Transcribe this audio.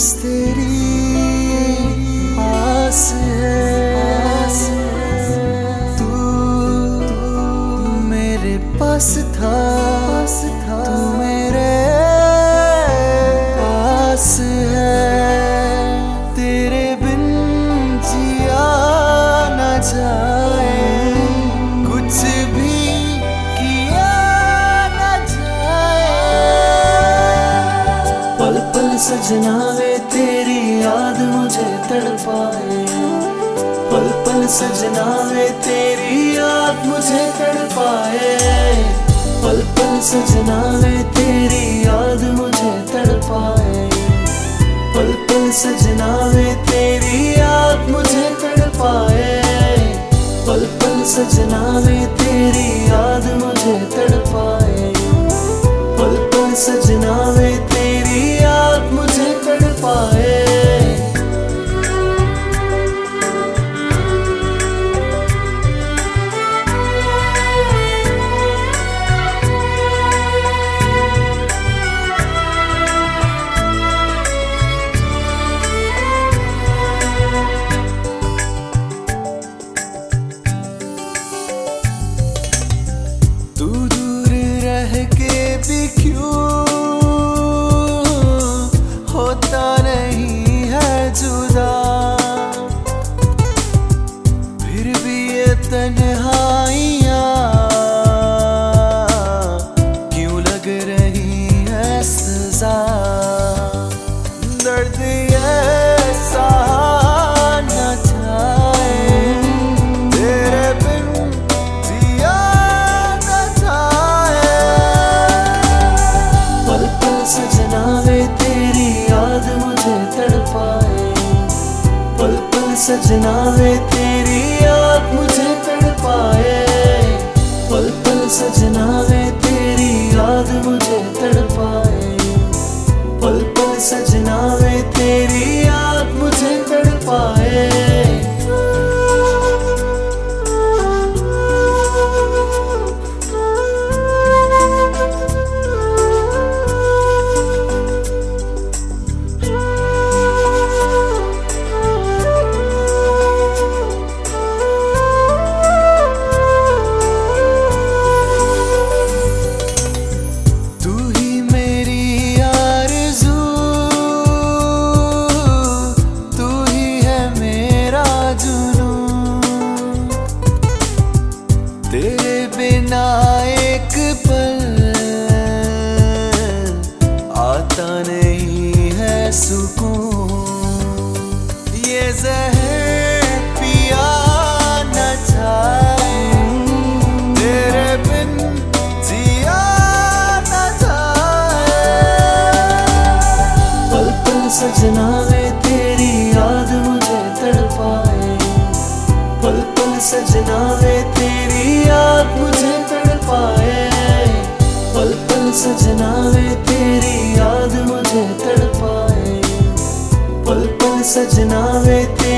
तेरी आस है, तू मेरे पास था, तू मेरे पास है। तेरे बिन जिया न जाए, कुछ भी किया न जाए। पल पल सजना वे तेरी याद मुझे तड़पाए, पल पल सजना वे तेरी याद मुझे तड़पाए। पल पल सजना वे तेरी याद मुझे तड़पाए, पल पल सजना वे तेरी याद मुझे तड़पाए। पल पल सजना वे तेरी याद मुझे तड़पाए, पल पल सजना वे तेरी याद मुझे तड़पाए। तू दूर रह के भी क्यों होता नहीं है जुदा, फिर भी ये तन्हाइयाँ क्यों लग रही है सजा। दर्द ये सहा न जाए, तेरे बिन जिया न जाए। पल पल सजना वे तेरी याद मुझे तड़पाए, पल पल सजना वे तेरी याद मुझे तड़पाए। पल पल सजना वे तेरी याद मुझे तड़पाए, पल पल सजना वे तेरी याद मुझे तड़पाए। तेरे बिना एक पल आता नहीं है सुकून, ये ज़हर पिया न जाए, तेरे बिन जिया न जाए। पल पल सजना वे तेरी याद मुझे तड़पाए, पल पल सजना वे तेरी याद मुझे तड़पाए। पल पल सजना वे तेरी याद मुझे तड़पाए, पल पल सजना वे